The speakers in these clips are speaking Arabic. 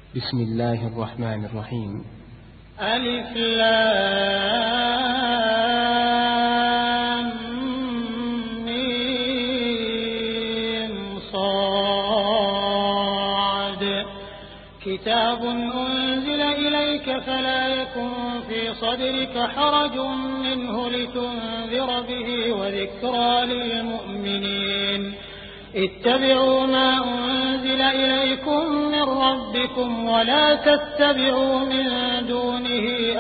بسم الله الرحمن الرحيم. ألف لام ميم صاد كتاب أنزل إليك فلا يكن في صدرك حرج منه لتنذر به وذكرى للمؤمنين. اتبعوا ما أنزل إليكم من ربكم ولا تتبعوا من دونه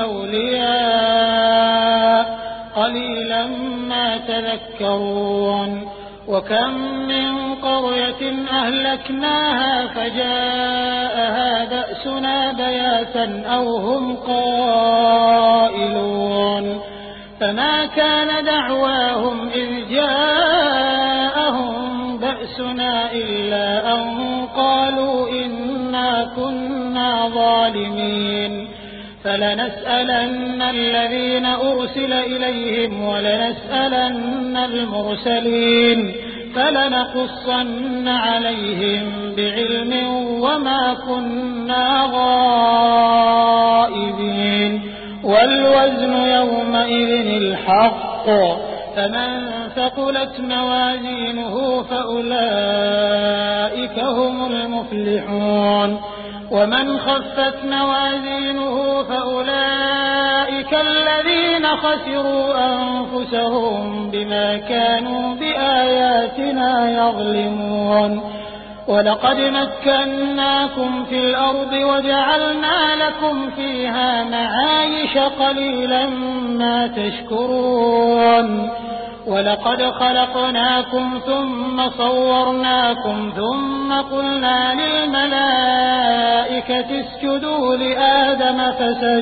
أولياء قليلا ما تذكرون. وكم من قرية أهلكناها فجاءها بأسنا بياتا أو هم قائلون فما كان دعواهم إذ جاءهم بأسنا إلا أن قالوا إنا كنا ظالمين. فلنسألن الذين أرسل إليهم ولنسألن المرسلين فلنقصن عليهم بعلم وما كنا غائبين. والوزن يومئذ الحق فمن ثقلت موازينه فأولئك هم المفلحون ومن خفت موازينه فأولئك الذين خسروا أنفسهم بما كانوا بآياتنا يظلمون. ولقد مكناكم في الأرض وجعلنا لكم فيها معايش قليلا ما تشكرون. ولقد خلقناكم ثم صورناكم ثم قلنا للملائكة اسجدوا لآدم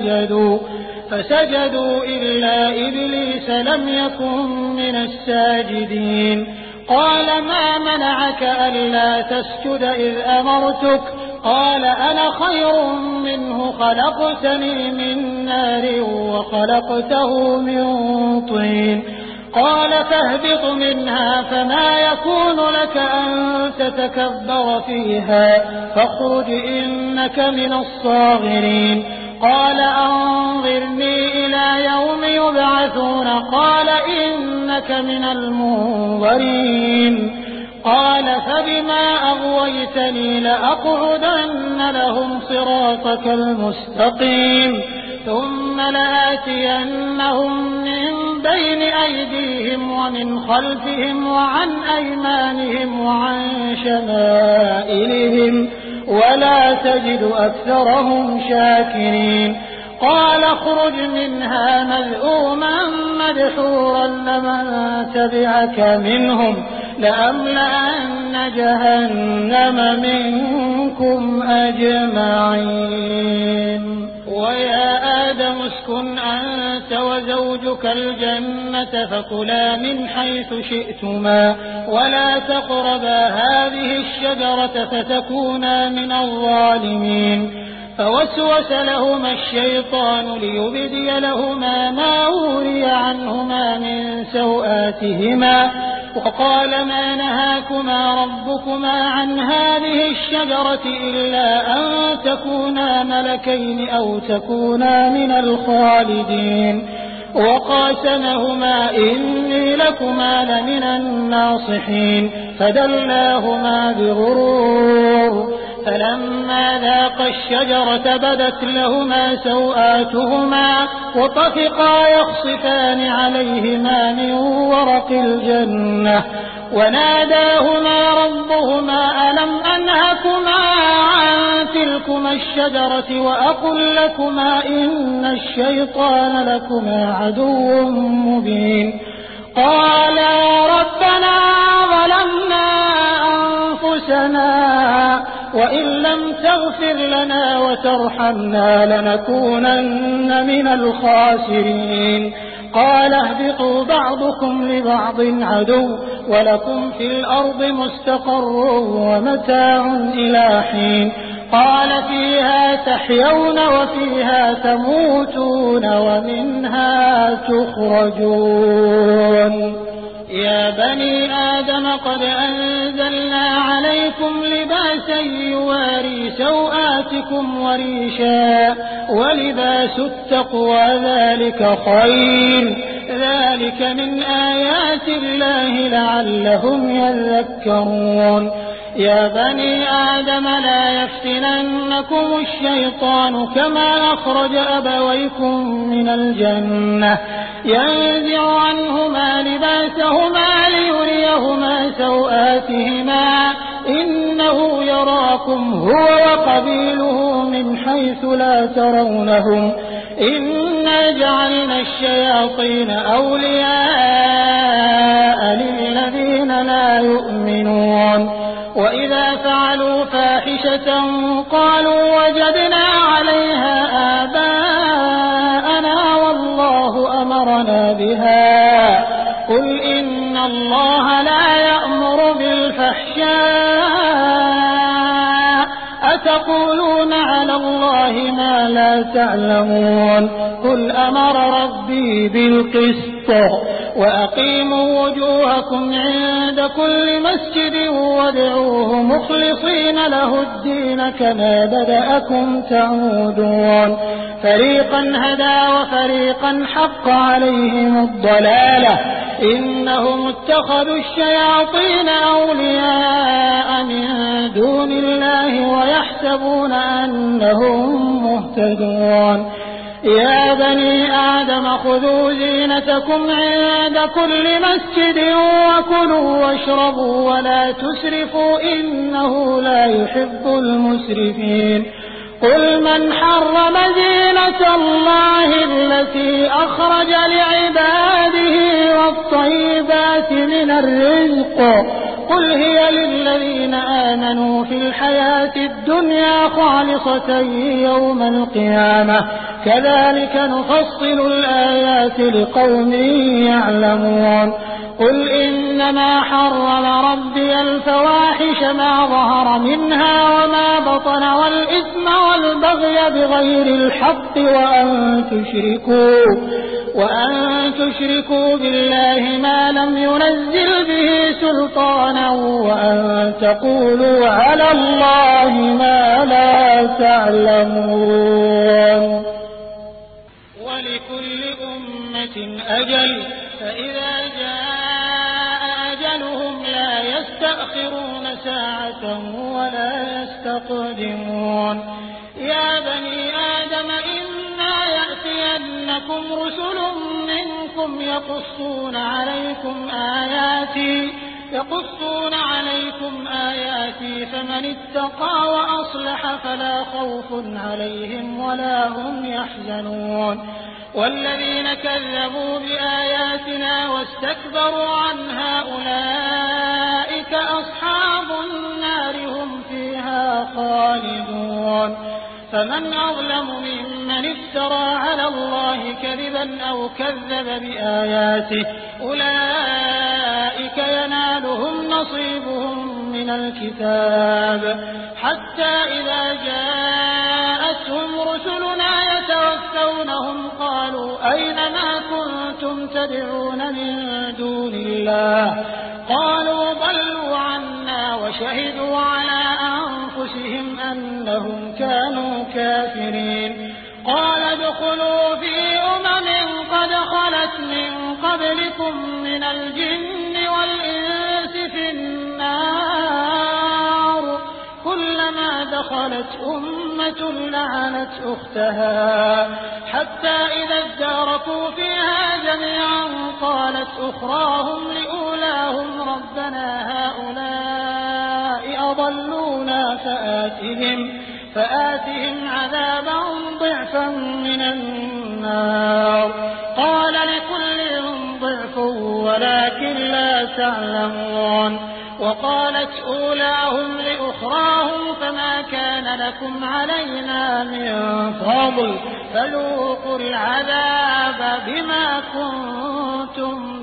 فسجدوا إلا إبليس لم يكن من الساجدين. قال ما منعك ألا تسجد إذ أمرتك؟ قال أنا خير منه خلقتني من نار وخلقته من طين. قال فاهبط منها فما يكون لك أن تتكبر فيها فاخرج إنك من الصاغرين. قال أنظرني إلى يوم يبعثون قال إنك من المنظرين. قال فبما أغويتني لأقعدن لهم صراطك المستقيم ثم لآتينهم من بين أيديهم ومن خلفهم وعن أيمانهم وعن شمائلهم ولا تجد أكثرهم شاكرين. قال اخرج منها مذءوما مدحورا لمن تبعك منهم لأملأن جهنم منكم أجمعين. ويا آدم اسكن أنت وزوجك الجنة فكلا من حيث شئتما ولا تقربا هذه الشجرة فتكونا من الظالمين. فوسوس لهما الشيطان ليبدي لهما ما وري عنهما من سوآتهما وقال ما نهاكما ربكما عن هذه الشجرة إلا أن تكونا ملكين أو تكونا من الخالدين. وقاسمهما إني لكما لمن الناصحين فدلاهما بغرور. فلما ذاقا الشجرة بدت لهما سوآتهما وطفقا يخصفان عليهما من ورق الجنة وناداهما ربهما ألم أنهكما عن تلكما الشجرة وأقل لكما إن الشيطان لكما عدو مبين. قالا ربنا ظلمنا أنفسنا وإن لم تغفر لنا وترحمنا لنكونن من الخاسرين. قال اهبطوا بعضكم لبعض عدو ولكم في الأرض مستقر ومتاع إلى حين. قال فيها تحيون وفيها تموتون ومنها تخرجون. يا بني آدم قد أنزلنا عليكم لباسا يواري سوآتكم وريشا ولباس التقوى ذلك خير ذلك من آيات الله لعلهم يذكرون يا بني آدم لا يفتننكم الشيطان كما أخرج أبويكم من الجنة ينزع عنهما لباسهما ليريهما سوآتهما إنه يراكم هو وقبيله من حيث لا ترونهم إنا جعلنا الشياطين أولياء للذين لا يؤمنون وإذا فعلوا فاحشة قالوا وجدنا عليها آباءنا والله أمرنا بها قل إن الله لا يأمر بالفحشاء أتقولون على الله ما لا تعلمون قل أمر ربي بالقسط وأقيموا وجوهكم عند كل مسجد وادعوه مخلصين له الدين كما بدأكم تعودون فريقا هدى وفريقا حق عليهم الضلالة إنهم اتخذوا الشياطين أولياء من دون الله ويحسبون أنهم مهتدون يا بني آدم خذوا زينتكم عند كل مسجد وكلوا واشربوا ولا تسرفوا إنه لا يحب المسرفين قل من حرم زينة الله التي أخرج لعباده والطيبات من الرزق قل هي للذين آمنوا في الحياة الدنيا خالصة يوم القيامة كذلك نفصل الآيات لقوم يعلمون قل إنما حرم ربي الفواحش ما ظهر منها وما بطن والإثم والبغي بغير الحق وأن تشركوا بالله ما لم ينزل به سلطانا وأن تقولوا على الله ما لا تعلمون ولكل أمة أجل فإذا جاء أجلهم لا يستأخرون ساعة ولا يستقدمون يا بني آدم إما يأتينكم رسل منكم يقصون عليكم آياتي فمن اتقى وأصلح فلا خوف عليهم ولا هم يحزنون والذين كذبوا بآياتنا واستكبروا عنها أولئك أصحاب النار هم فيها خالدون فمن أظلم ممن افترى على الله كذبا أو كذب بآياته أولئك ينالهم نصيبهم من الكتاب حتى إذا جاءتهم رسلنا يتوفونهم قالوا أين ما كنتم تدعون من دون الله قالوا ضلوا عنا وشهدوا على أنفسهم أنهم كانوا كافرين قال ادخلوا في قد خلت من قبلكم من الجن والإنس في النار كلما دخلت أمة لعنت أختها حتى إذا اداركوا فيها جميعا قالت أخراهم لأولاهم ربنا هؤلاء أضلونا فآتهم عذابا ضعفا من النار قال لكل ضعف ولكن لا تعلمون وقالت أولاهم لأخراهم فما كان لكم علينا من فضل فذوقوا العذاب بما كنتم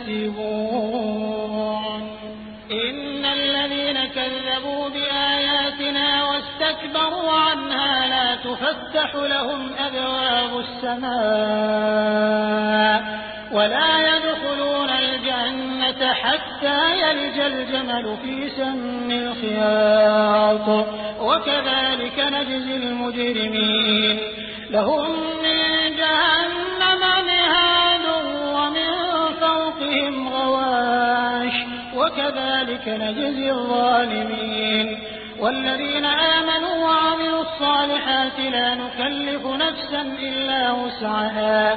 تكسبون إن الذين كذبوا بآياتنا واستكبروا عنها لا تفتح لهم أبواب السماء ولا يدخلون الجنة حتى يلج الجمل في سم الخياط وكذلك نجزي المجرمين لهم من جهنم مهاد ومن فوقهم غواش وكذلك نجزي الظالمين والذين آمنوا وعملوا الصالحات لا نكلف نفسا إلا وسعها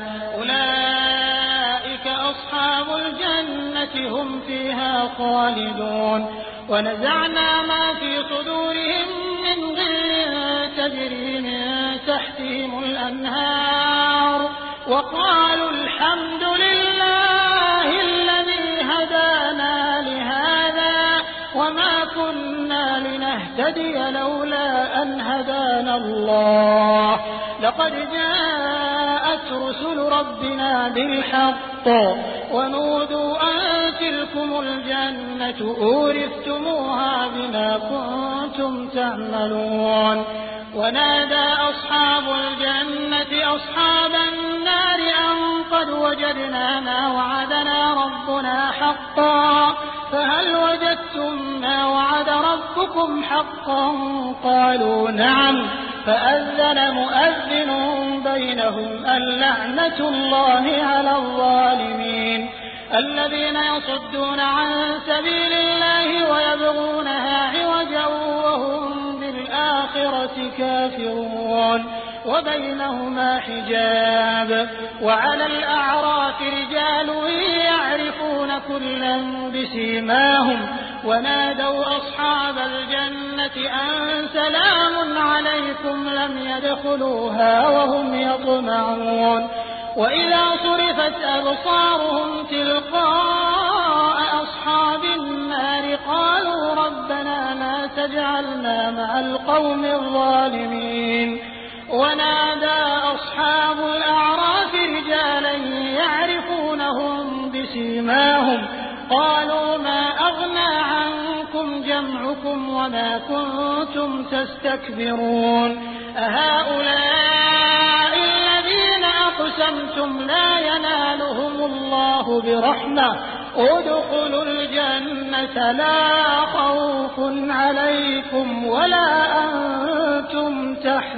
أولئك أصحاب الجنة هم فيها خالدون ونزعنا ما في صدورهم من غل تجري من تحتهم الأنهار وقالوا الحمد لله الذي هدانا لهذا وما كنا لنهتدي لولا أن هدانا الله لقد جاءت رسل ربنا بالحق ونودوا أن تلكم الجنة أورثتموها بما كنتم تعملون ونادى أصحاب الجنة أصحاب النار أن قد وجدنا ما وعدنا ربنا حقا فهل وجدتم ما وعد ربكم حقا قالوا نعم فأذن مؤذن بينهم اللعنة الله على الظالمين الذين يصدون عن سبيل الله ويبغونها عوجا وهم بالآخرة كافرون وبينهما حجاب وعلى الأعراف رجال يعرفون كلا بسيماهم ونادوا أصحاب الجنة أن سلام عليكم لم يدخلوها وهم يطمعون وإذا صرفت أبصارهم تلقاء أصحاب النار قالوا ربنا لا تجعلنا مع القوم الظالمين ونادى أصحاب الأعراف رجالا يعرفونهم بسيماهم قالوا ما أغنى عنكم جمعكم وما كنتم تستكبرون أهؤلاء الذين أقسمتم لا ينالهم الله برحمة ادخلوا الجنة لا خوف عليكم ولا أنتم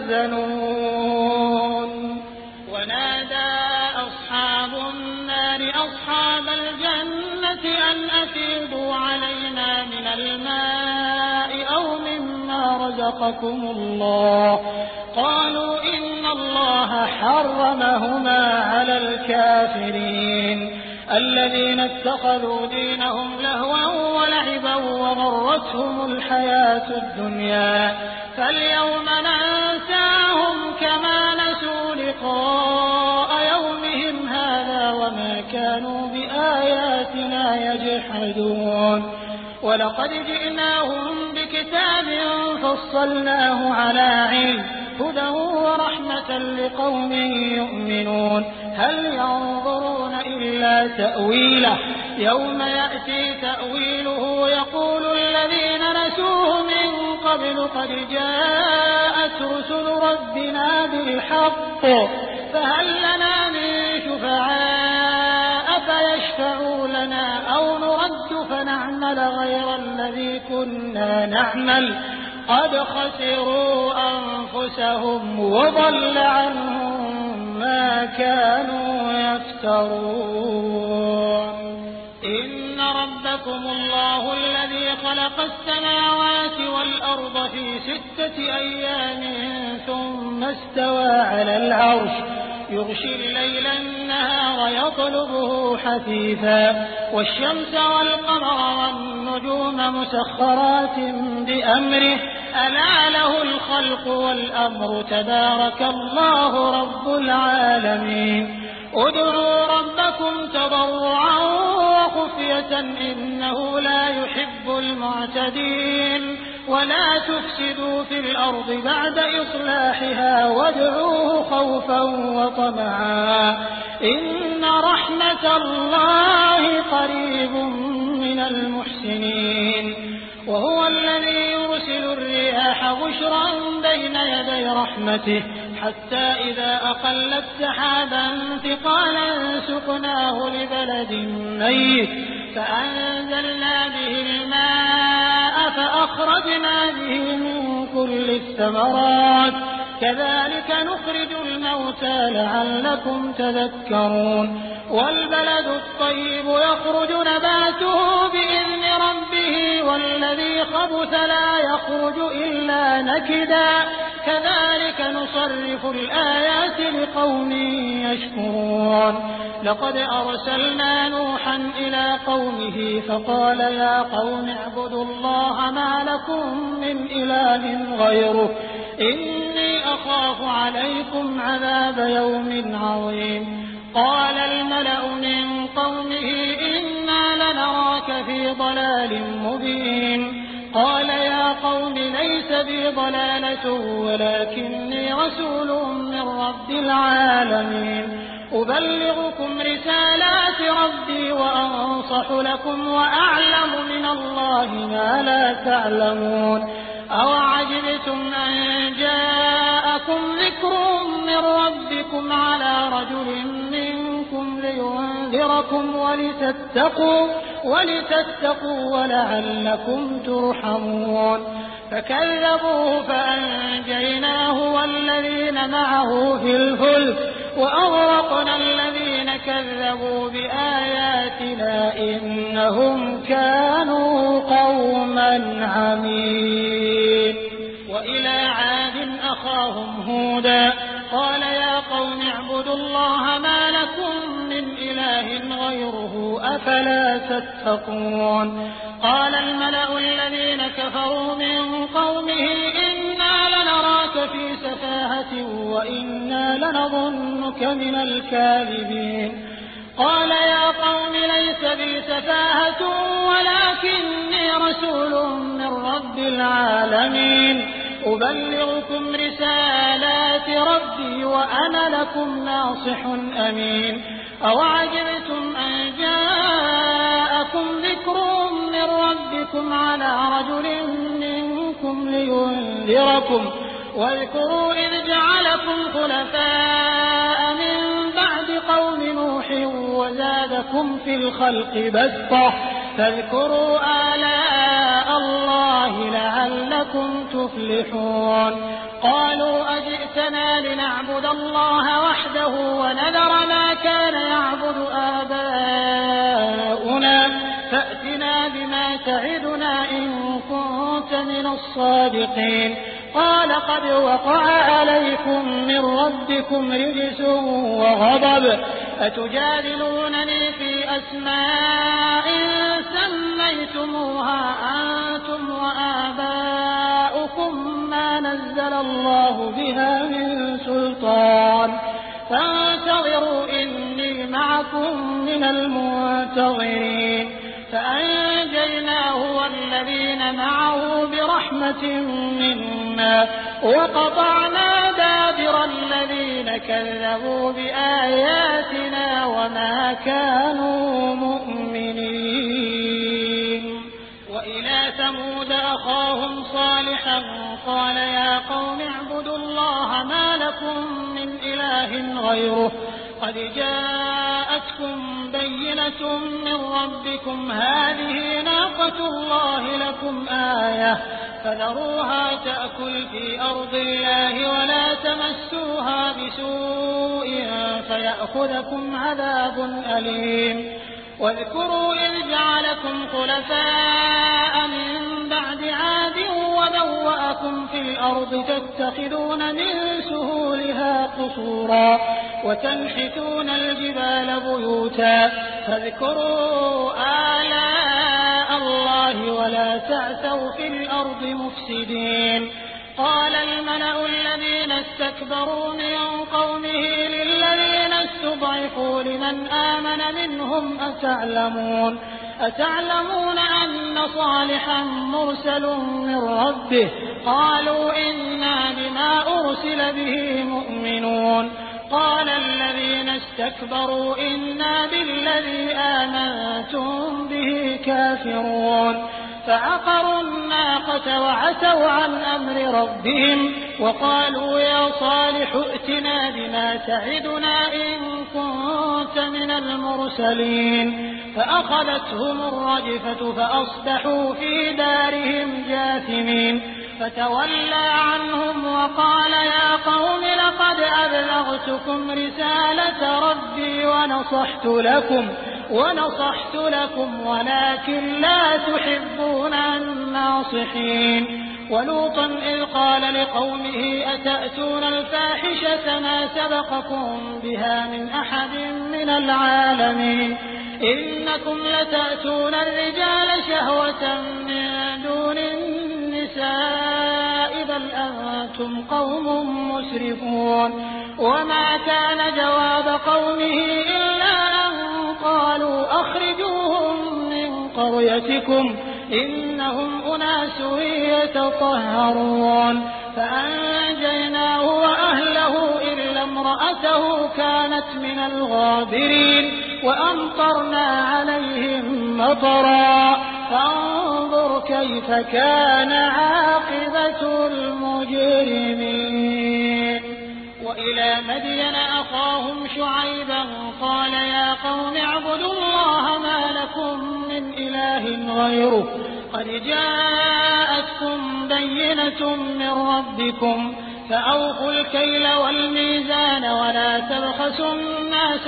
تحزنون ونادى أصحاب النار أصحاب الجنة أن أفيضوا علينا من الماء أو مما رزقكم الله قالوا إن الله حرمهما على الكافرين الذين اتخذوا دينهم لهوا ولعبا وغرتهم الحياة الدنيا فاليوم ننساهم كما نسوا لقاء يومهم هذا وما كانوا بآياتنا يجحدون ولقد جئناهم بكتاب فصلناه على علم هدى ورحمة لقوم يؤمنون هل ينظرون إلا تأويله يوم يأتي تأويله يقول الذين نسوه من قبل قد جاءت رسل ربنا بالحق فهل لنا من شفعاء فيشفعوا لنا أو نرد فنعمل غير الذي كنا نعمل قد خسروا أنفسهم وضل عنهم ما كانوا يفترون إن ربكم الله الذي خلق السماوات والأرض في 6 أيام ثم استوى على العرش يغشي الليل النهار يطلبه حثيثا والشمس والقمر والنجوم مسخرات بأمره ألا له الخلق والأمر تبارك الله رب العالمين ادعوا ربكم تضرعا وخفية إنه لا يحب المعتدين ولا تفسدوا في الأرض بعد إصلاحها وادعوه خوفا وطمعا إن رحمة الله قريب من المحسنين وهو الذي يرسل الرياح بشرا بين يدي رحمته حتى إذا أقلت سحابا ثقالا سقناه لبلد ميت فأنزلنا به الماء فأخرجنا به من كل الثمرات كذلك نخرج الموتى لعلكم تذكرون والبلد الطيب يخرج نباته بإذن ربه والذي خبث لا يخرج إلا نكدا كذلك نصرف الآيات لقوم يشكرون لقد أرسلنا نوحا إلى قومه فقال يا قوم اعبدوا الله ما لكم من إله غيره إني أخاف عليكم عذاب يوم عظيم قال الملأ من قومه إنا لنراك في ضلال مبين قال يا قوم ليس بي ضلالة ولكني رسول من رب العالمين أبلغكم رسالات ربي وأنصح لكم وأعلم من الله ما لا تعلمون أوعجبتم أن جاءكم ذكر من ربكم على رجل منكم لينذركم ولتتقوا ولعلكم ترحمون فكذبوه فأنجيناه والذين معه في الفلك وأغرقنا الذين كذبوا بآياتنا إنهم كانوا قوما عمين وإلى عاد أخاهم هودا قال يا قوم اعبدوا الله ما لكم من إله غيره أفلا تتقون قال الملأ الذين كفروا من قومه إنا لنراك في سفاهة وإنا لنظنك من الكاذبين قال يا قوم ليس بي سفاهة ولكني رسول من رب العالمين أبلغكم رسالات ربي وأنا لكم ناصح أمين أوعجبتم أن جاءكم ذكر من ربكم على رجل منكم لينذركم واذكروا إذ جعلكم خلفاء من بعد قوم نوح وزادكم في الخلق بسطة فاذكروا آلاء الله لعلكم تفلحون قالوا أجئتنا لنعبد الله وحده ونذر ما كان يعبد آباؤنا فأتنا بما تعدنا إن كنت من الصادقين قال قد وقع عليكم من ربكم رجس وغضب أتجادلونني في أسماء سميتموها أنتم وآباؤكم ما نزل الله بها من سلطان فانتظروا إني معكم من المنتظرين فأنجيناه والذين معه برحمة منا وقطعنا دابر الذين كذبوا بآياتنا وما كانوا مؤمنين وإلى ثمود أخاهم صالحا قال يا قوم اعبدوا الله ما لكم من إله غيره قد جاءتكم بينة من ربكم هذه ناقة الله لكم آية فذروها تأكل في أرض الله ولا تمسوها بسوء فيأخذكم عذاب أليم واذكروا إذ جعلكم خلفاء من بعد عاد وبوأكم في الأرض تتخذون من سهولها قصورا وتنحتون الجبال بيوتا فاذكروا آلاء الله ولا تعثوا في الأرض مفسدين قال الملأ الذين استكبروا من قومه للذين استضعفوا لمن آمن منهم أتعلمون أن صالحا مرسل من ربه قالوا إنا بما أرسل به مؤمنون قال الذين استكبروا إنا بالذي آمنتم به كافرون فعقروا الناقة وعتوا عن أمر ربهم وقالوا يا صالح صالح ائتنا بما تعدنا إن كنت من المرسلين فأخذتهم الرجفة فأصبحوا في دارهم جاثمين فتولى عنهم وقال يا قوم لقد أبلغتكم رسالة ربي ونصحت لكم ولكن لا تحبون الناصحين ولوطا إذ قال لقومه أتأتون الفاحشة ما سبقكم بها من أحد من العالمين إنكم لتأتون الرجال شهوة من دون النساء بل أنتم قوم مسرفون وما كان جواب قومه إلا أن قالوا أخرجوهم من قريتكم إنهم أناس يتطهرون فأنجيناه وأهله إلا امرأته كانت من الغابرين وأمطرنا عليهم مطرا فانظر كيف كان عاقبة المجرمين وإلى مدين أخاهم شعيبا قال يا قوم اعبدوا الله ما لكم من إله غيره قد جاءتكم بينة من ربكم فأوفوا الكيل والميزان ولا تبخسوا الناس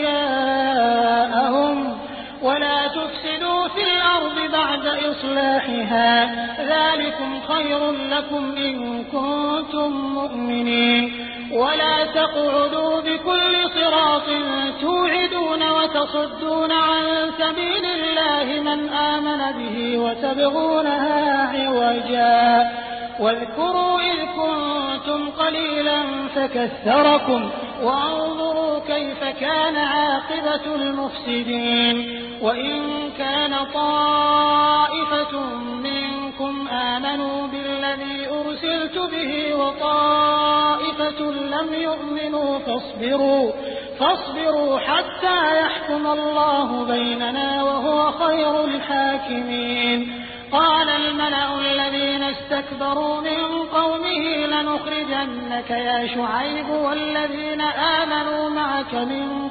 أشياءهم ولا تفسدوا في الأرض بعد إصلاحها ذلكم خير لكم إن كنتم مؤمنين ولا تقعدوا بكل صراط توعدون وتصدون عن سبيل الله من آمن به وتبغونها عوجا واذكروا إذ كنتم قليلا فكثركم وانظروا كيف كان عاقبة المفسدين وإن كان طائفة منكم آمنوا بالذي أرسلت به وطائفة لم يؤمنوا فاصبروا حتى يحكم الله بيننا وهو خير الحاكمين قال الملأ الذين استكبروا من قومه لنخرجنك يا شعيب والذين آمنوا معك من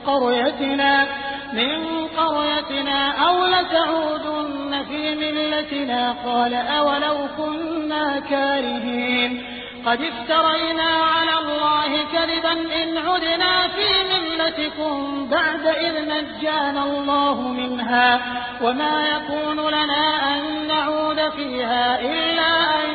قريتنا أو لتعودن في ملتنا قال أولو كنا كارهين قد افترينا على الله كذبا إن عدنا في ملتكم بعد إذ نجانا الله منها وما يكون لنا أن نعود فيها إلا أن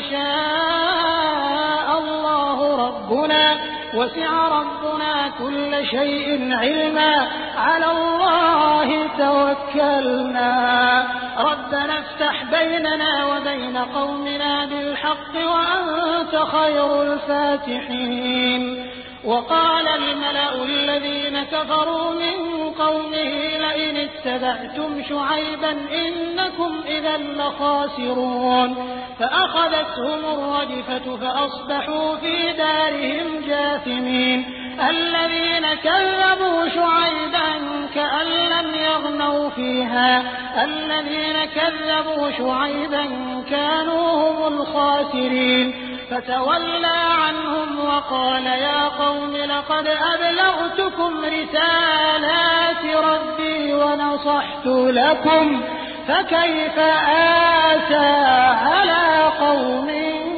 يشاء الله ربنا وسع ربنا كل شيء علما على الله توكلنا ربنا افتح بيننا وبين قومنا بالحق وأنت خير الفاتحين وقال الملأ الذين كفروا من قومه لئن اتبعتم شعيبا إنكم إذا لخاسرون فأخذتهم الرجفة فأصبحوا في دارهم جاثمين الذين كذبوا شعيبا كأن لم يغنوا فيها الذين كذبوا شعيبا كانوا هم الخاسرين فتولى عنهم وقال يا قوم لقد أبلغتكم رسالات ربي ونصحت لكم فكيف آسى على قوم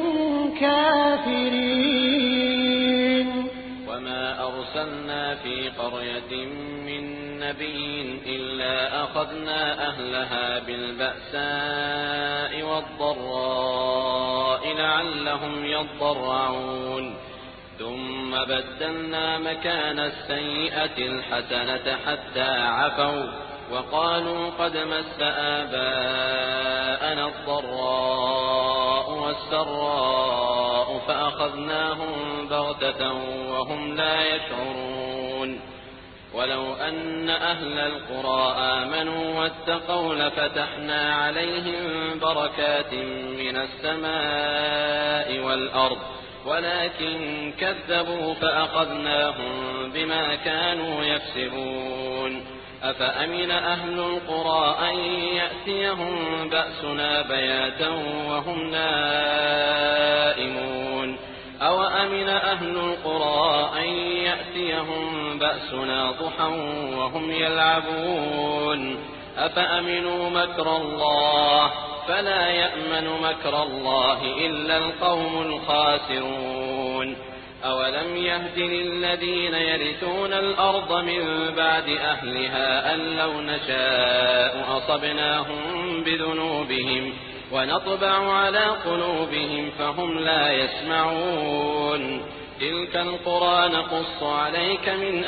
كافرين وما أرسلنا في قرية من نبي إلا أخذنا أهلها بالبأساء والضراء لعلهم يضرعون ثم بدلنا مكان السيئة الحسنة حتى عفوا وقالوا قد مس آباءنا الضراء والسراء فأخذناهم بغتة وهم لا يشعرون ولو أن أهل القرى آمنوا واتقوا لفتحنا عليهم بركات من السماء والأرض ولكن كذبوا فأخذناهم بما كانوا يكسبون أفأمن أهل القرى أن يأتيهم بأسنا بياتا وهم نائمون أوأمن أهل القرى أن يأتيهم بأسنا ضحى وهم يلعبون أفأمنوا مكر الله فلا يأمن مكر الله إلا القوم الخاسرون أولم يهد للذين يرثون الأرض من بعد أهلها أن لو نشاء أصبناهم بذنوبهم ونطبع على قلوبهم فهم لا يسمعون تلك القرى نقص عليك من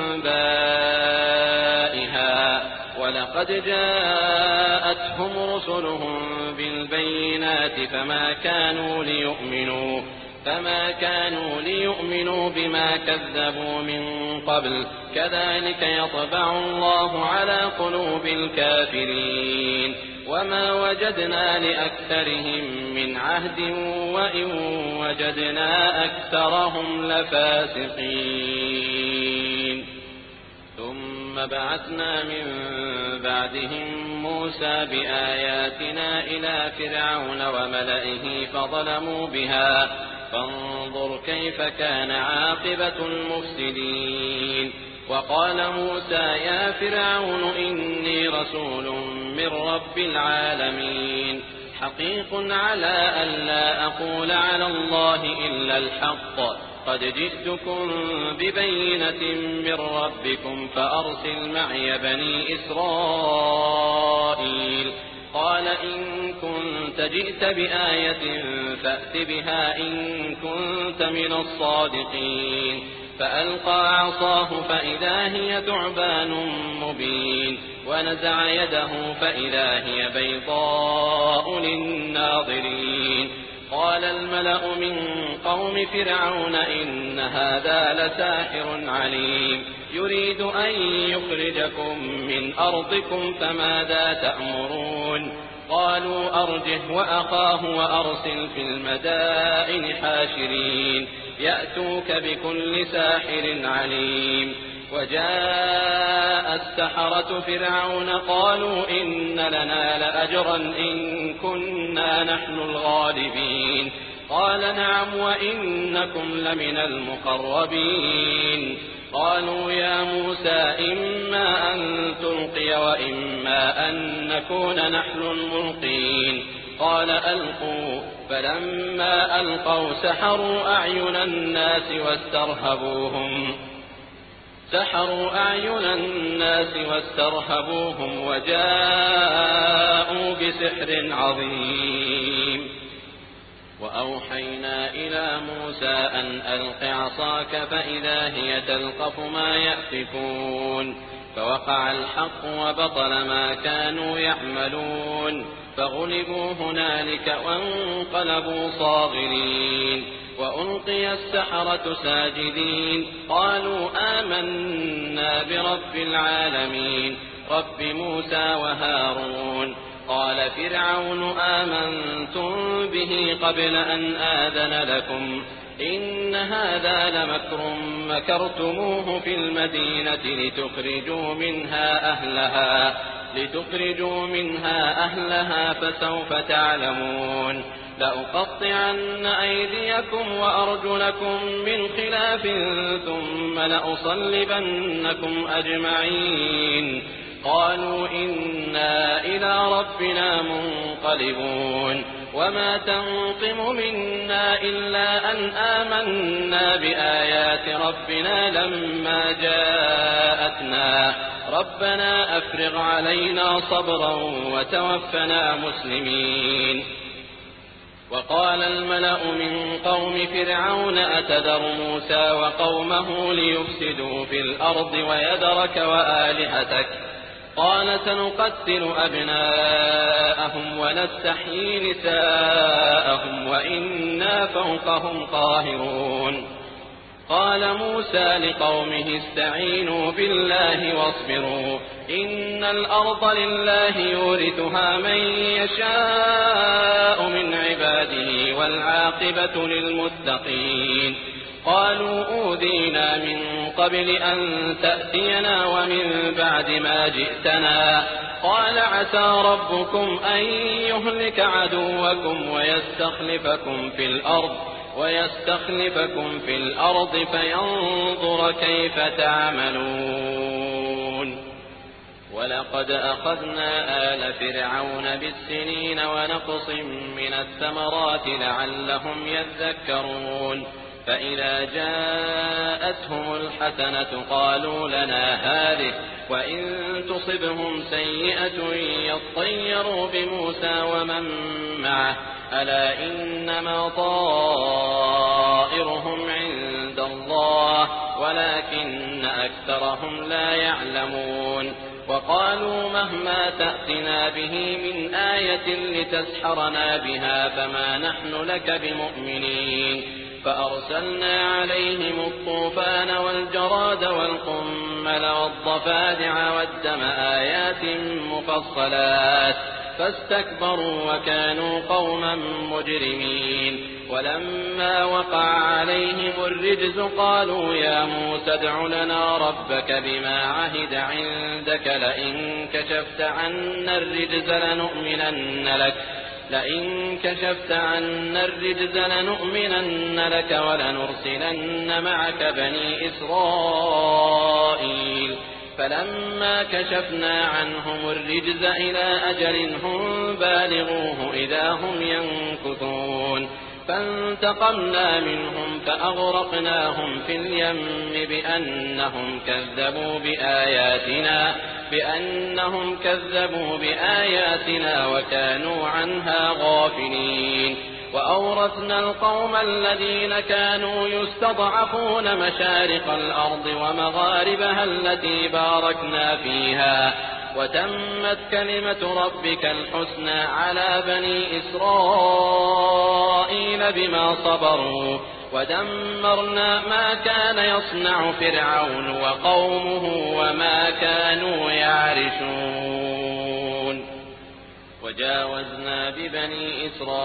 أنبائها ولقد جاءتهم رسلهم بالبينات فما كانوا ليؤمنوا بما كذبوا من قبل كذلك يطبع الله على قلوب الكافرين وما وجدنا لأكثرهم من عهد وإن وجدنا أكثرهم لفاسقين ثم بعثنا من بعدهم موسى بآياتنا إلى فرعون وملئه فظلموا بها فانظر كيف كان عاقبة المفسدين وقال موسى يا فرعون إني رسول من رب العالمين حقيق على ألا أقول على الله إلا الحق قد جئتكم ببينة من ربكم فأرسل معي بني إسرائيل قال إن كنت جئت بآية فأت بها إن كنت من الصادقين فألقى عصاه فإذا هي ثعبان مبين ونزع يده فإذا هي بيضاء للناظرين قال الملأ من قوم فرعون إن هذا لساحر عليم يريد أن يخرجكم من أرضكم فماذا تأمرون قالوا أرجه وأخاه وأرسل في المدائن حاشرين يأتوك بكل ساحر عليم وجاء السحرة فرعون قالوا إن لنا لأجرا إن كنا نحن الغالبين قال نعم وإنكم لمن المقربين قالوا يا موسى إما أن تلقي وإما أن نكون نحن الملقين قال ألقوا فلما ألقوا سحروا أعين الناس واسترهبوهم وجاءوا بسحر عظيم وأوحينا إلى موسى أن ألق عصاك فإذا هي تلقف ما يأفكون فوقع الحق وبطل ما كانوا يعملون فغلبوا هنالك وانقلبوا صاغرين وألقي السحرة ساجدين قالوا آمنا برب العالمين رب موسى وهارون قال فرعون آمنتم به قبل أن آذن لكم إن هذا لمكر مكرتموه في المدينة لتخرجوا منها أهلها فسوف تعلمون لأقطعن أيديكم وأرجلكم من خلاف ثم لأصلبنكم أجمعين قالوا إنا إلى ربنا منقلبون وما تنقم منا إلا أن آمنا بآيات ربنا لما جاءتنا ربنا أفرغ علينا صبرا وتوفنا مسلمين وقال الملأ من قوم فرعون أتذر موسى وقومه ليفسدوا في الأرض ويذرك وآلهتك قال سنقتل أبناءهم ونستحيي نساءهم وإنا فوقهم قاهرون قال موسى لقومه استعينوا بالله واصبروا إن الأرض لله يورثها من يشاء من عباده والعاقبة للمتقين قالوا أوذينا من قبل أن تأتينا ومن بعد ما جئتنا قال عسى ربكم أن يهلك عدوكم ويستخلفكم في الأرض ويستخلفكم في الأرض فينظر كيف تعملون. ولقد أخذنا آل فرعون بالسنين ونقص من الثمرات لعلهم يذكرون. فإذا جاءتهم الحسنة قالوا لنا هذه، وإن تصبهم سيئة يطيروا بموسى ومن معه، ألا إنما طائرهم عند الله ولكن أكثرهم لا يعلمون. وقالوا مهما تأتنا به من آية لتسحرنا بها فما نحن لك بمؤمنين. فأرسلنا عليهم الطوفان والجراد والقمل والضفادع والدم آيات مفصلات فاستكبروا وكانوا قوما مجرمين. ولما وقع عليهم الرجز قالوا يا موسى ادع لنا ربك بما عهد عندك لئن كشفت عنا الرجز لنؤمنن لك ولنرسلن معك بني إسرائيل. فلما كشفنا عنهم الرجز إلى أجل هم بالغوه إذا هم ينكثون. فانتقمنا منهم فأغرقناهم في اليم بأنهم كذبوا بآياتنا وكانوا عنها غافلين. وأورثنا القوم الذين كانوا يستضعفون مشارق الأرض ومغاربها التي باركنا فيها، وتمت كلمة ربك الحسنى على بني إسرائيل بما صبروا، ودمرنا ما كان يصنع فرعون وقومه وما كانوا يعرشون. وجاوزنا ببني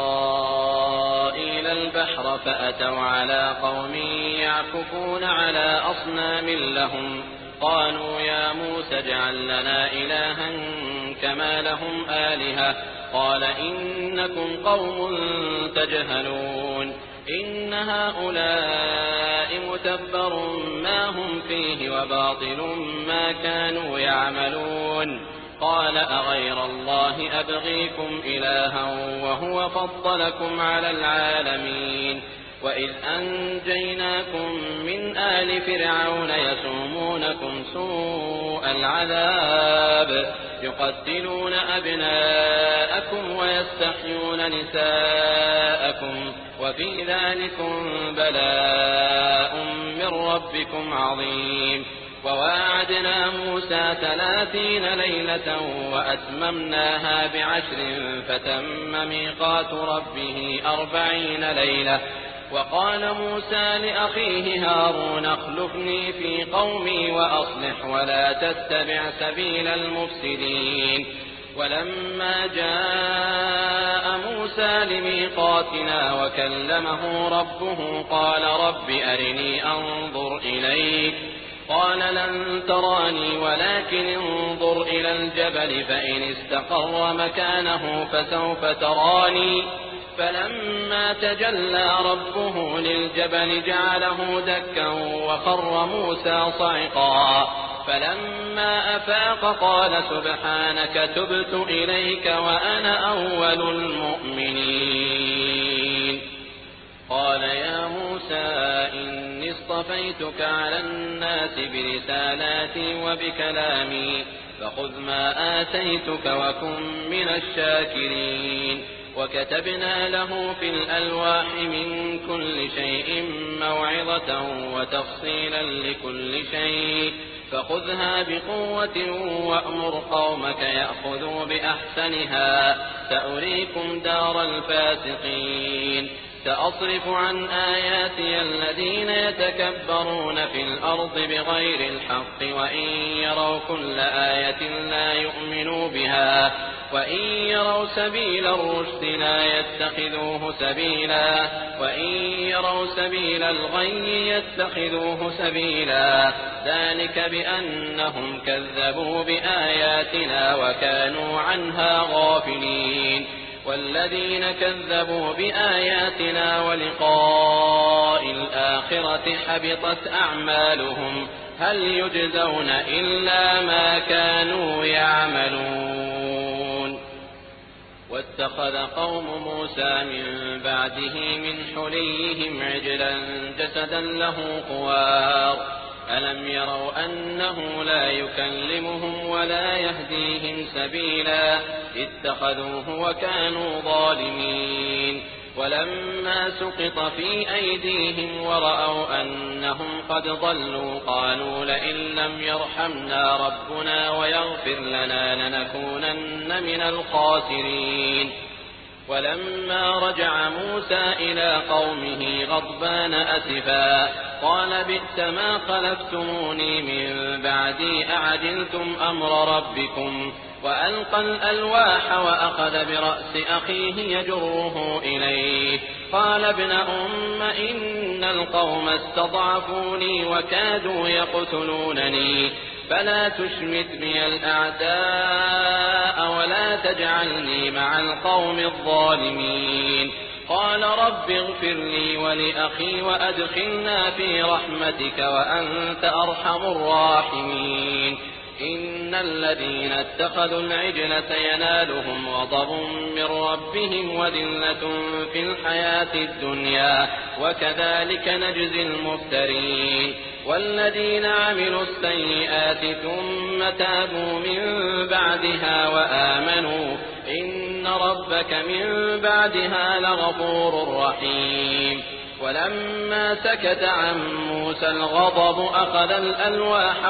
إسرائيل البحر فأتوا على قوم يعكفون على أصنام لهم قالوا يا موسى اجعل لنا إلها كما لهم آلهة قال إنكم قوم تجهلون. إن هؤلاء متبر ما هم فيه وباطل ما كانوا يعملون. قال أغير الله أبغيكم إلها وهو فضلكم على العالمين. وإذ أنجيناكم من آل فرعون يسومونكم سوء العذاب يقتلون أبناءكم ويستحيون نساءكم وفي ذلكم بلاء من ربكم عظيم. وواعدنا موسى 30 ليلة وأتممناها ب10 فتم ميقات ربه 40 ليلة. وقال موسى لأخيه هارون اخلفني في قومي وأصلح ولا تتبع سبيل المفسدين. ولما جاء موسى لميقاتنا وكلمه ربه قال رب أرني أنظر إليك قال لن تراني ولكن انظر إلى الجبل فإن استقر مكانه فسوف تراني. فلما تجلى ربه للجبل جعله دكا وخر موسى صعقا. فلما أفاق قال سبحانك تبت إليك وأنا أول المؤمنين. قال يا موسى إني اصطفيتك على الناس برسالاتي وبكلامي فخذ ما آتيتك وكن من الشاكرين. وكتبنا له في الألواح من كل شيء موعظة وتفصيلا لكل شيء فخذها بقوة وأمر قومك يأخذوا بأحسنها سأريكم دار الفاسقين. سأصرف عن آياتي الذين يتكبرون في الأرض بغير الحق وإن يروا كل آية لا يؤمنوا بها وإن يروا سبيل الرشد لا يتخذوه سبيلا وإن يروا سبيل الغي يتخذوه سبيلا. ذلك بأنهم كذبوا بآياتنا وكانوا عنها غافلين. والذين كذبوا بآياتنا ولقاء الآخرة حبطت أعمالهم هل يجزون إلا ما كانوا يعملون. واتخذ قوم موسى من بعده من حليهم عجلا جسدا له خوار ألم يروا أنه لا يكلمهم ولا يهديهم سبيلا اتخذوه وكانوا ظالمين. ولما سقط في أيديهم ورأوا أنهم قد ضلوا قالوا لئن لم يرحمنا ربنا ويغفر لنا لنكونن من الخاسرين. ولما رجع موسى إلى قومه غضبان أسفا قال بئس ما خلفتموني من بعدي أعجلتم أمر ربكم وألقى الألواح وأخذ برأس أخيه يجره إليه قال ابن أم إن القوم استضعفوني وكادوا يقتلونني فلا تشمت بي الأعداء ولا تجعلني مع القوم الظالمين. قال رب اغفر لي ولأخي وأدخلنا في رحمتك وأنت أرحم الراحمين. إن الذين اتخذوا العجل سينالهم غضب من ربهم وذلة في الحياة الدنيا وكذلك نجزي المفترين. والذين عملوا السيئات ثم تابوا من بعدها وآمنوا إن ربك من بعدها لغفور رحيم. ولما سكت عن موسى الغضب أخذ الألواح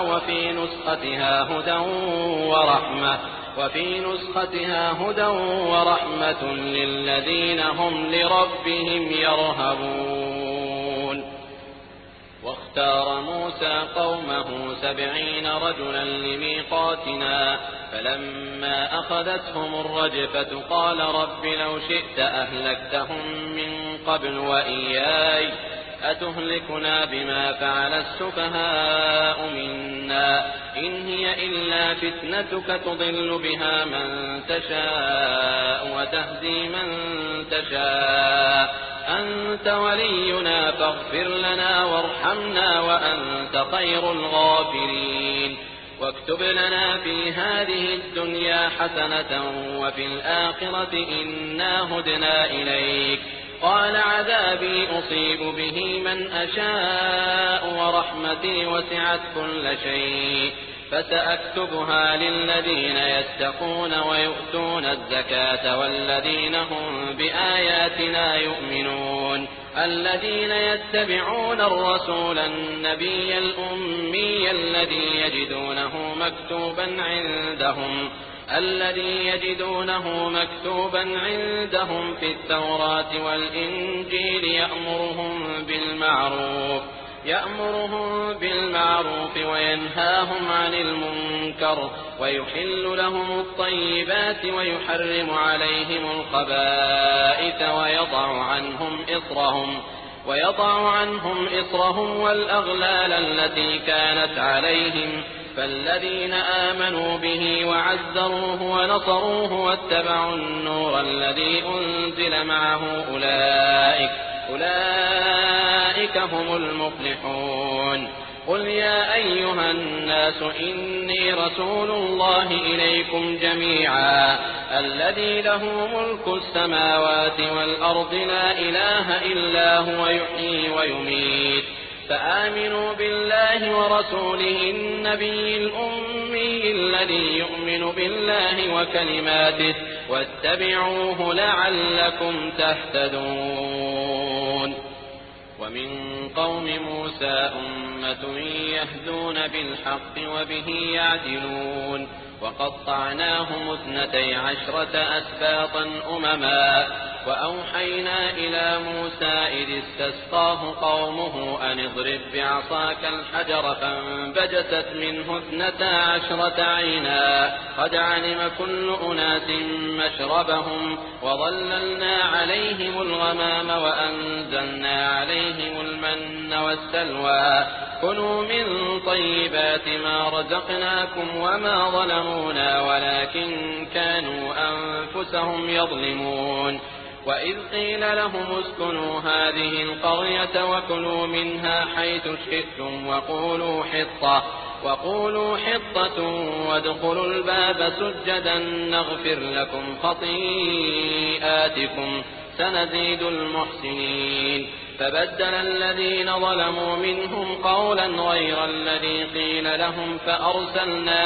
وفي نسختها هدى ورحمة للذين هم لربهم يرهبون. واختار موسى قومه 70 رجلا لميقاتنا فلما أخذتهم الرجفة قال رب لو شئت أهلكتهم من قبل وإياي أتهلكنا بما فعل السفهاء منا إن هي إلا فتنتك تضل بها من تشاء وتهدي من تشاء أنت ولينا فاغفر لنا وارحمنا وأنت خير الغافرين. واكتب لنا في هذه الدنيا حسنة وفي الآخرة إنا هدنا إليك. قال عذابي أصيب به من أشاء ورحمتي وسعت كل شيء فسأكتبها للذين يتقون ويؤتون الزكاة والذين هم بآياتنا يؤمنون. الذين يتبعون الرسول النبي الأمي الذي يجدونه مكتوبا عندهم في التوراة والإنجيل يأمرهم بالمعروف وينهاهم عن المنكر ويحل لهم الطيبات ويحرم عليهم الخبائث ويضع عنهم إصرهم والأغلال التي كانت عليهم. فالذين آمنوا به وعزروه ونصروه واتبعوا النور الذي أنزل معه أولئك هم المفلحون. قل يا أيها الناس إني رسول الله إليكم جميعا الذي له ملك السماوات والأرض لا إله إلا هو يحيي ويميت فآمنوا بالله ورسوله النبي الأمي الذي يؤمن بالله وكلماته واتبعوه لعلكم تهتدون. ومن قوم موسى أمة يهدون بالحق وبه يعدلون وقطعناهم 12 أسباطا أمما وأوحينا إلى موسى إذ استسقاه قومه أن اضرب بعصاك الحجر فانبجست منه 12 عينا قد علم كل أناس مشربهم وظللنا عليهم الغمام وأنزلنا عليهم المن والسلوى كلوا من طيبات ما رزقناكم وما ظلمونا ولكن كانوا أنفسهم يظلمون وإذ قيل لهم اسكنوا هذه القرية وكلوا منها حيث شئتم وقولوا حطة وادخلوا الباب سجدا نغفر لكم خطيئاتكم سنزيد المحسنين فبدل الذين ظلموا منهم قولا غير الذي قيل لهم فأرسلنا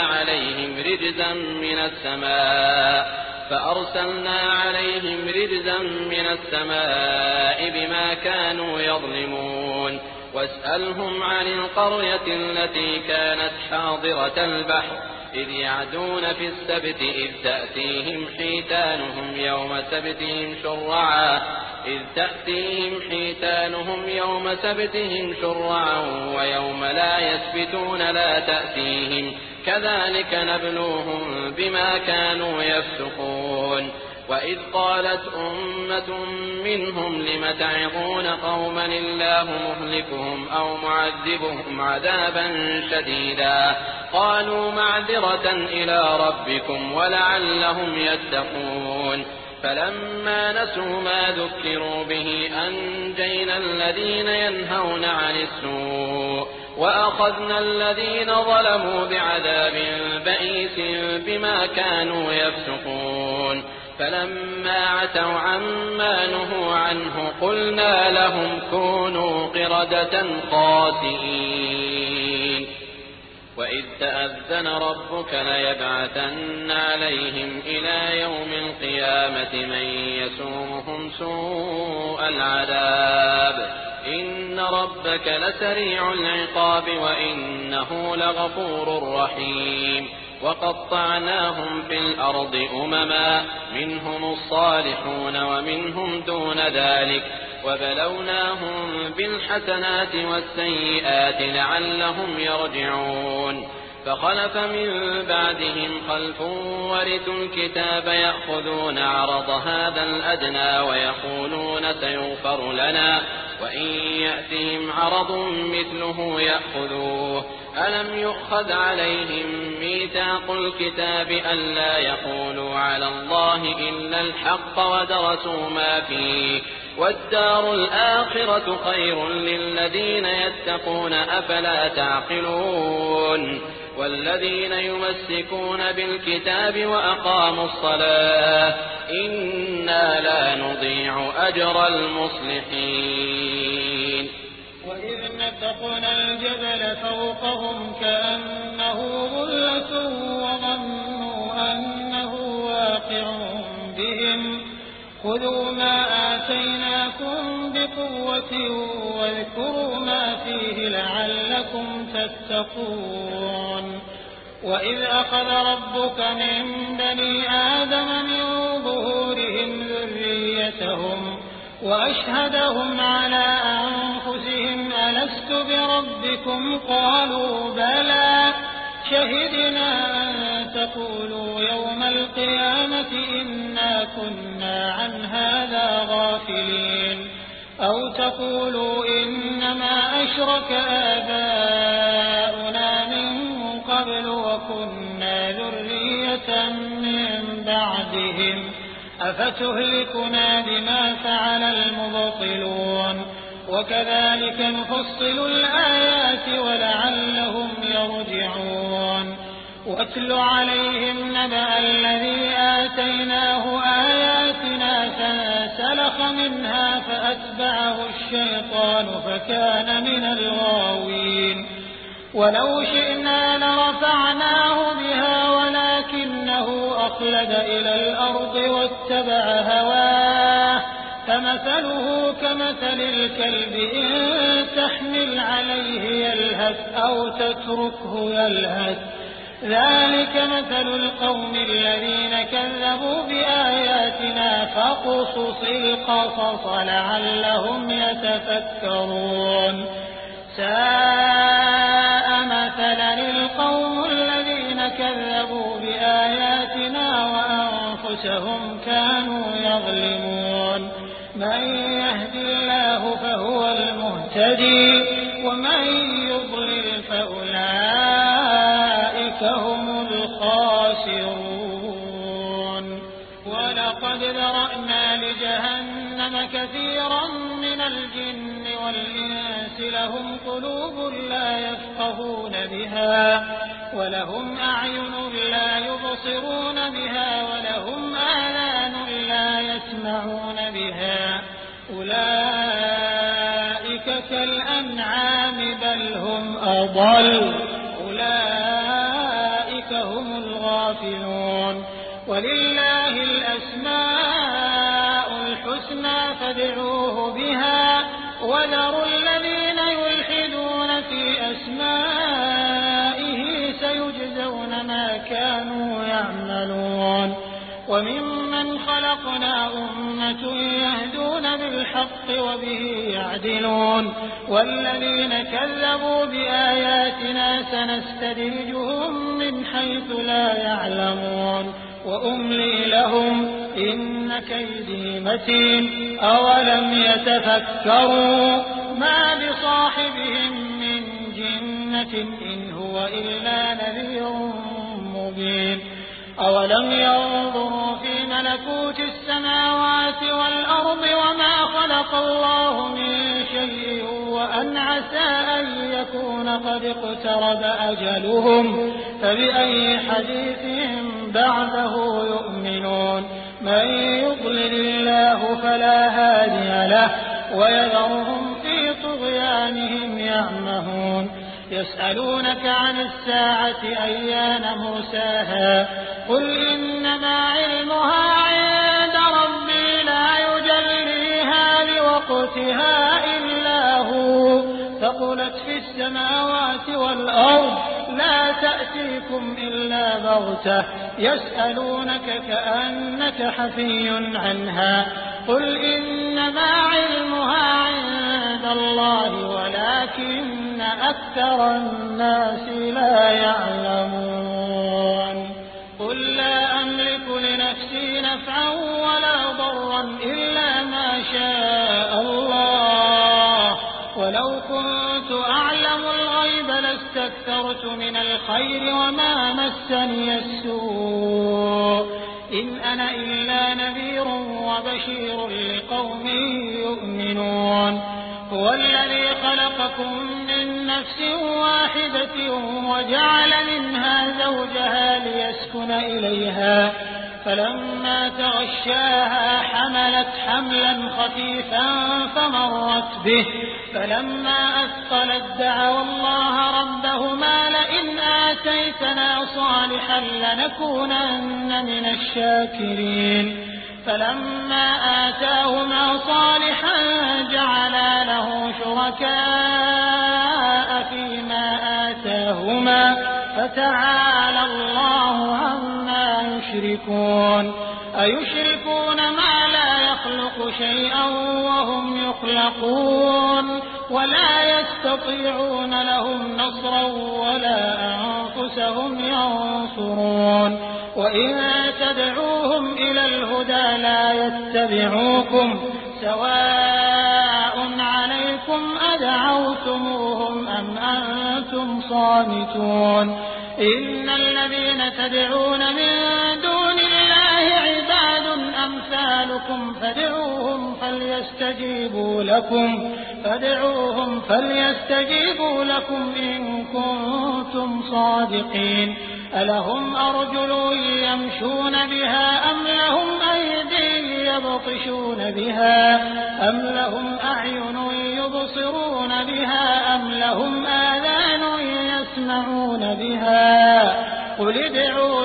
عليهم رجزا من السماء بما كانوا يظلمون واسألهم عن القرية التي كانت حاضرة البحر إذ يعدون في السبت إذ تأتيهم يوم سبتهم شرعا ويوم لا يسبتون لا تأتيهم كذلك نبلوهم بما كانوا يفسقون وإذ قالت أمة منهم لم تعظون قوما الله مهلكهم أو معذبهم عذابا شديدا قالوا معذرة إلى ربكم ولعلهم يتقون فلما نسوا ما ذكروا به أنجينا الذين ينهون عن السوء وأخذنا الذين ظلموا بعذاب بئيس بما كانوا يفسقون فلما عتوا عما نهوا عنه قلنا لهم كونوا قردة خاسئين وإذ تأذن ربك ليبعثن عليهم إلى يوم القيامة من يسومهم سوء العذاب إن ربك لسريع العقاب وإنه لغفور رحيم وقطعناهم في الأرض أمما منهم الصالحون ومنهم دون ذلك وبلوناهم بالحسنات والسيئات لعلهم يرجعون فخلف من بعدهم خلف ورثوا الكتاب يأخذون عرض هذا الأدنى ويقولون سيغفر لنا وإن يأتهم عرض مثله يأخذوه ألم يؤخذ عليهم ميثاق الكتاب ألا يقولوا على الله إلا الحق ودرسوا ما فيه والدار الآخرة خير للذين يتقون أفلا تعقلون والذين يمسكون بالكتاب وأقاموا الصلاة إنا لا نضيع أجر المصلحين وإذ نتقنا الجبل فوقهم كأنه ظلة وظنوا أنه واقع بهم خذوا ما آتيناكم بقوة واذكروا ما فيه لعلكم تتقون وإذ أخذ ربك من بني آدم من ظهورهم ذريتهم وأشهدهم على أنفسهم ألست بربكم قالوا بلى شهدنا أن تقولوا يوم القيامة إنا كنا عن هذا غافلين أو تقولوا إنما أشرك آباؤنا من قبل وكنا ذرية من بعدهم أفتهلكنا بما فعل المبطلون وكذلك نفصل الآيات ولعلهم يرجعون واتل عليهم نبأ الذي آتيناه آياتنا فانسلخ منها فأتبعه الشيطان فكان من الغاوين ولو شئنا لرفعناه بها ولكنه أخلد إلى الأرض واتبع هواه فمثله كمثل الكلب إن تحمل عليه يلهث أو تتركه يلهث ذلك مثل القوم الذين كذبوا بآياتنا فاقصص القصص لعلهم يتفكرون ساء مثلا القوم الذين كذبوا بآياتنا وأنفسهم كانوا يظلمون من يهد الله فهو المهتدي ومن يضلل فأولئك هم الخاسرون ولقد ذرأنا لجهنم كثيرا من الجن والإنس لهم قلوب لا يفقهون بها ولهم أعين لا يبصرون بها ولهم آذان لا يسمعون بها أولئك كالأنعام بل هم أضل أولئك هم الغافلون ولله الأسماء الحسنى فادعوه بها وذروا الذين يلحدون في أسمائه سيجزون ما كانوا يعملون وممن خلقنا أمة يهدون بالحق وبه يعدلون والذين كذبوا بآياتنا سنستدرجهم من حيث لا يعلمون وأملي لهم إن كيدي متين أولم يتفكروا ما بصاحبهم من جنة إن هو إلا نذير مبين أولم ينظروا في ملكوت السماوات والأرض وما خلق الله من شيء وأن عسى أن يكون قد اقترب أجلهم فبأي حديث بعده يؤمنون من يضلل الله فلا هادي له ويذرهم في طغيانهم يعمهون يسألونك عن الساعة أيان مرساها قل إنما علمها عند ربي لا يجليها لوقتها إلا هو ثقلت في السماوات والأرض لا تأتيكم إلا بغتة يسألونك كأنك حفي عنها قل إنما علمها عند الله ولكن أكثر الناس لا يعلمون قل لا أملك لنفسي نفعا ولا ضرا إلا ما شاء الله ولو كنت أعلم الغيب لاستكثرت من الخير وما مسني السوء إن أنا إلا نذير وبشير لقوم يؤمنون هو الذي خلقكم من نفس واحدة وجعل منها زوجها ليسكن إليها فلما تغشاها حملت حملا خفيفا فمرت به فلما أثقلت دعوا الله ربهما لئن آتيتنا صالحا لنكونن من الشاكرين فلما آتاهما صالحا جعلا له شركاء فيما آتاهما فتعالى الله عما يشركون أيشركون ما لا يخلق شيئا وهم يخلقون ولا يستطيعون لهم نصرا ولا أنفسهم ينصرون وإن تدعوهم إلى الهدى لا يتبعوكم سواء عليكم أدعوتموهم أم أنتم صامتون إن الذين تدعون من دون الله عباد أمثالكم فادعوهم فليستجيبوا لكم إن كنتم صادقين ألهم أرجل يمشون بها أم لهم أيدي يبطشون بها أم لهم أعين يبصرون بها أم لهم آذان يسمعون بها قل ادعوا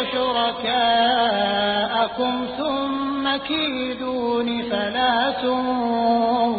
شركاءكم ثم كيدون فلا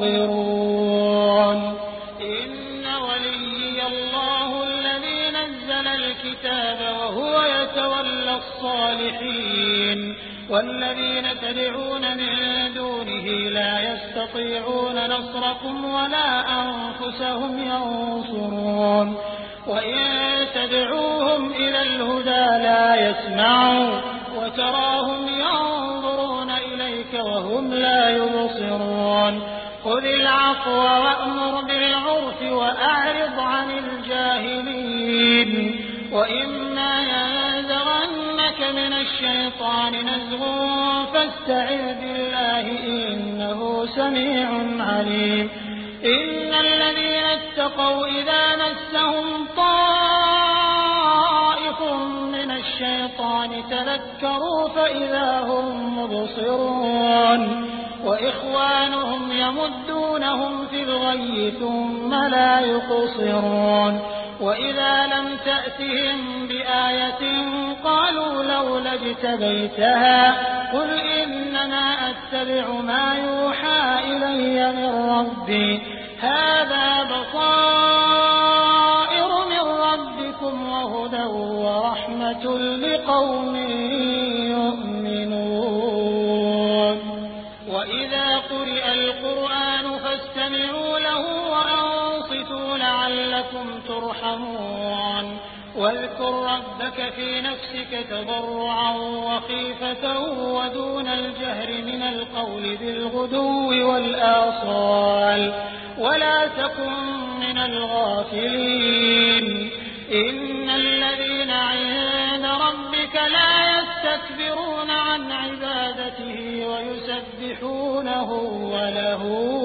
تنظرون إن وليي الله الذي نزل نزل الكتاب وهو يتولى الصالحين والذين تدعون من دونه لا يستطيعون نصركم ولا أنفسهم ينصرون وإن تدعوهم إلى الهدى لا يسمعوا وتراهم ينظرون إليك وهم لا يبصرون خذ العفو وأمر بالعرف وأعرض عن الجاهلين وإما ينزغنك من الشيطان نزغ فاستعذ بالله إنه سميع عليم إن الذين اتقوا إذا مسهم طائف من الشيطان تذكروا فإذا هم مبصرون وإخوانهم يمدونهم في الغي ثم لا يقصرون وإذا لم تأتهم بآية قالوا لولا اجتبيتها قل إنما أتبع ما يوحى إلي من ربي هذا بصائر من ربكم وهدى ورحمة لقوم يؤمنون وإذا قرئ القرآن فاستمعوا له وأنصتوا لعلكم ترحمون واذكر ربك في نفسك تضرعا وخيفة ودون الجهر من القول بالغدو والآصال ولا تكن من الغافلين إن الذين عند ربك لا يستكبرون عن عبادته ويسبحونه وله